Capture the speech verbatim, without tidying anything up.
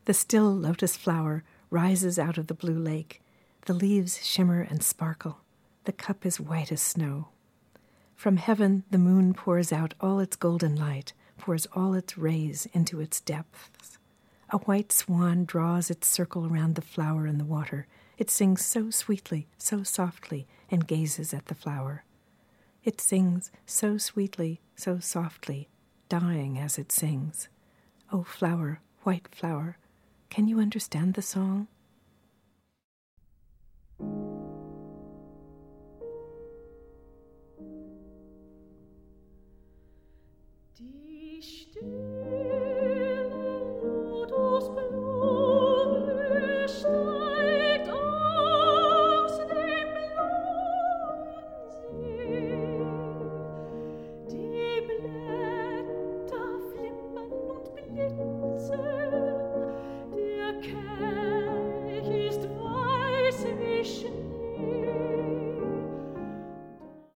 The still lotus flower rises out of the blue lake. The leaves shimmer and sparkle. The cup is white as snow. From heaven the moon pours out all its golden light, pours all its rays into its depths. A white swan draws its circle around the flower in the water. It sings so sweetly, so softly, and gazes at the flower. It sings so sweetly, so softly, dying as it sings. Oh, flower, white flower, can you understand the song? Die Stimme